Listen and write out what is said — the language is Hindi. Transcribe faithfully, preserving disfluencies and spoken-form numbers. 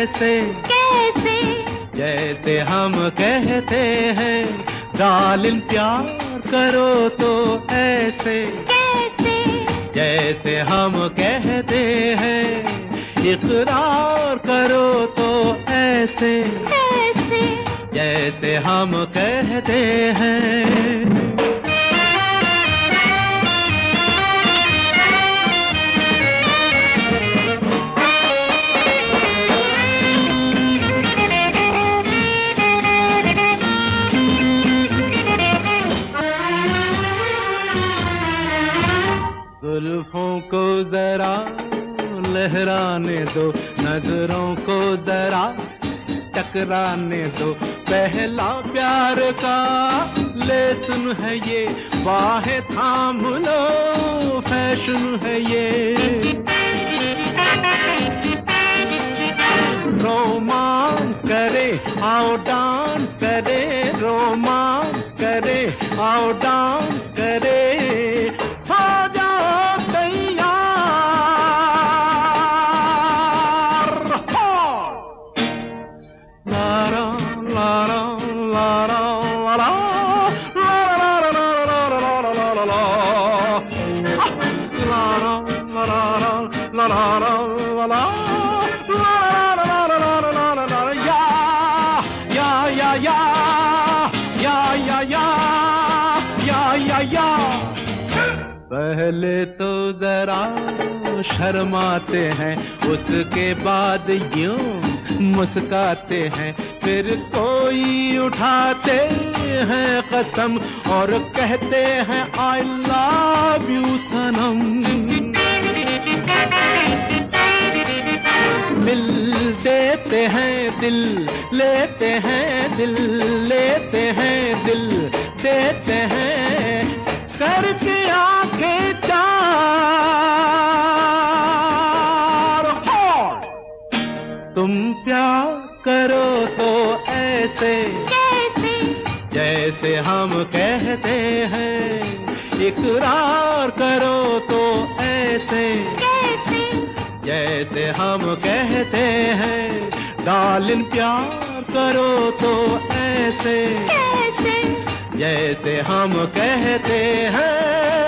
कैसे कैसे जैसे हम कहते हैं डार्लिंग प्यार करो तो ऐसे कैसे जैसे हम कहते हैं इकरार करो तो ऐसे कैसे जैसे हम कहते हैं। जुल्फों को जरा लहराने दो, नजरों को जरा टकराने दो, पहला प्यार का लेसन है ये, बाहें थाम लो फैशन है ये। रोमांस करे आओ डांस करे, रोमांस करे आओ डांस करे, हो जाओ तैयार। लारा लारा लारा लारा लारा लारा लारा लारा लारा पहले तो जरा शर्माते हैं, उसके बाद यूं मुस्काते हैं, फिर कोई उठाते हैं कसम और कहते हैं आई लव यू सनम। मिल देते हैं दिल लेते हैं, दिल लेते हैं दिल देते हैं, करके आंखें चार। तुम प्यार करो तो ऐसे कैसे जैसे हम कहते हैं, इकरार करो तो ऐसे कैसे जैसे हम कहते हैं, डार्लिंग प्यार करो तो ऐसे कैसे जैसे हम कहते हैं।